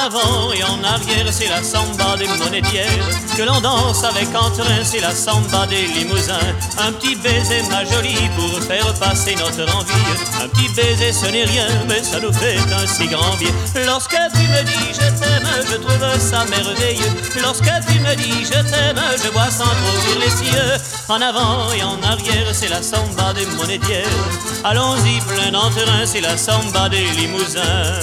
avant et en arrière, c'est la samba des monétières que l'on danse avec entrain, c'est la samba des limousins. Un petit baiser, ma jolie, pour faire passer notre envie. Un petit baiser, ce n'est rien, mais ça nous fait un si grand bien. Lorsque tu me dis je t'aime, je trouve ça merveilleux. Lorsque tu me dis je t'aime, je vois sans trop sur les cieux. En avant et en arrière, c'est la samba des monétières. Allons-y, plein d'entrain, c'est la samba des limousins.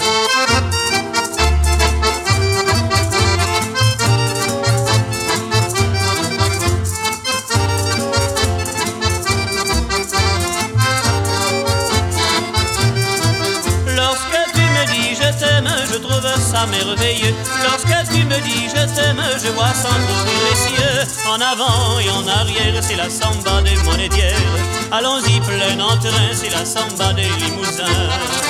Je trouve ça merveilleux. Lorsque tu me dis je t'aime, je vois sans couvrir les cieux. En avant et en arrière, c'est la samba des monétières. Allons-y, plein entrain, c'est la samba des limousins.